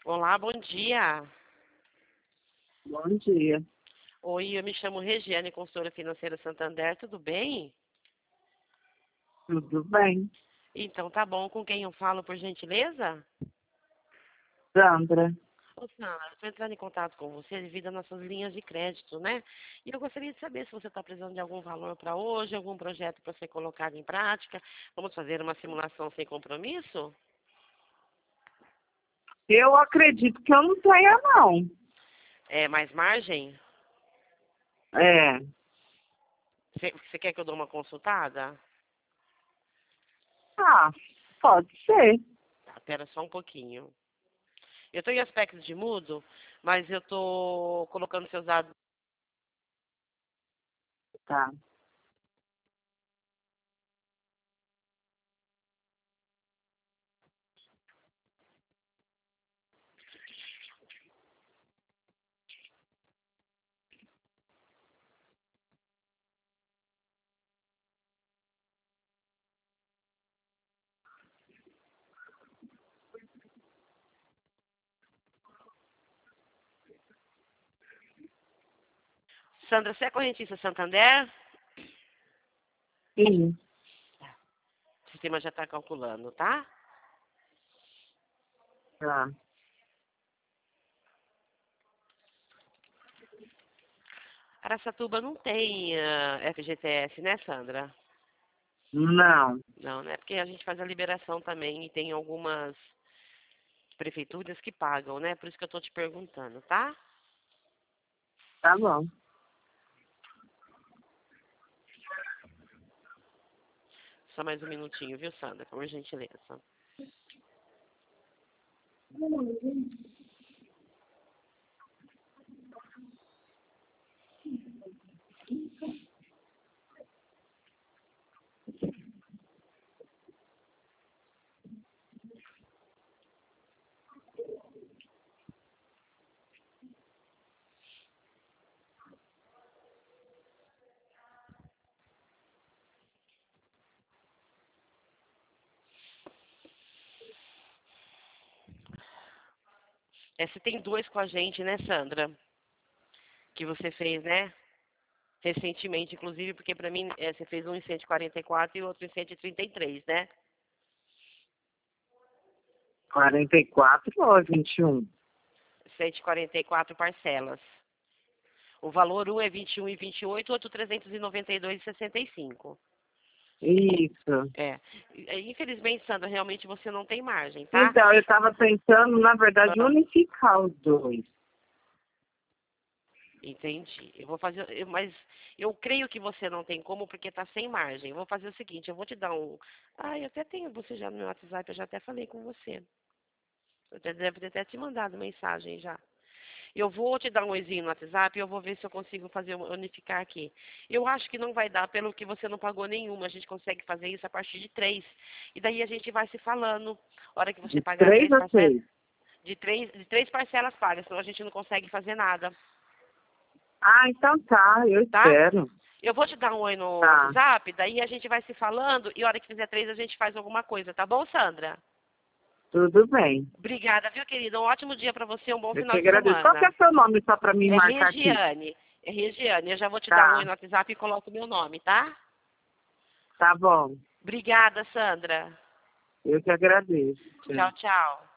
Olá, bom dia. Bom dia. Oi, eu me chamo Regiane, consultora financeira Santander, tudo bem? Tudo bem? Então tá bom, com quem eu falo, por gentileza? Sandra, Ô, Sandra, estou entrando em contato com você devido às nossas linhas de crédito, né? E eu gostaria de saber se você está precisando de algum valor para hoje, algum projeto para ser colocado em prática. Vamos fazer uma simulação sem compromisso? eu acredito que eu não tenha, não. É mais margem? É, Você quer que eu dê uma consultada? ah, pode ser. Tá, espera só um pouquinho. Eu estou em aspectos de mudo, mas eu estou colocando seus dados. Tá. Sandra, você é correntista Santander? Sim, O sistema já está calculando, tá? tá. Araçatuba não tem FGTS, né, Sandra? Não, Não, né? Porque a gente faz a liberação também e tem algumas prefeituras que pagam, né? Por isso que eu estou te perguntando, tá? tá bom. Só mais um minutinho, viu, Sandra? Por gentileza. Você tem dois com a gente, né, Sandra? Que você fez, né? Recentemente, inclusive, porque para mim você fez um em 144 e outro em 133, né? 44 ou 21? 144 parcelas. O valor um é 21,28, o outro 392,65. Isso. É. Infelizmente, Sandra, realmente você não tem margem, tá? Então, eu estava tentando, na verdade, Ah, unificar os dois. entendi. Eu vou fazer, mas eu creio que você não tem como porque tá sem margem. Eu vou fazer o seguinte, eu vou te dar um. Ah, eu até tenho você já no meu WhatsApp, eu já até falei com você. Deve ter até te mandado mensagem já. Eu vou te dar um oizinho no WhatsApp e eu vou ver se eu consigo fazer unificar aqui. Eu acho que não vai dar pelo que você não pagou nenhuma. A gente consegue fazer isso a partir de 3. E daí a gente vai se falando. A hora que você De pagar 3 três a parcelas, 6. de três parcelas pagas, senão a gente não consegue fazer nada, Ah, então tá, eu tá? espero. Eu vou te dar um oi no Tá, WhatsApp, daí a gente vai se falando e a hora que fizer 3 a gente faz alguma coisa, tá bom, Sandra? tudo bem. Obrigada, viu, querida? Um ótimo dia para você, um bom Eu final te de agradeço. Qual que é semana. o seu nome, só para me É marcar aqui? Regiane. É Regiane. Eu já vou te dar um oi Tá, no WhatsApp e coloco o meu nome, tá? tá bom. Obrigada, Sandra. Eu que agradeço. Tchau, tchau.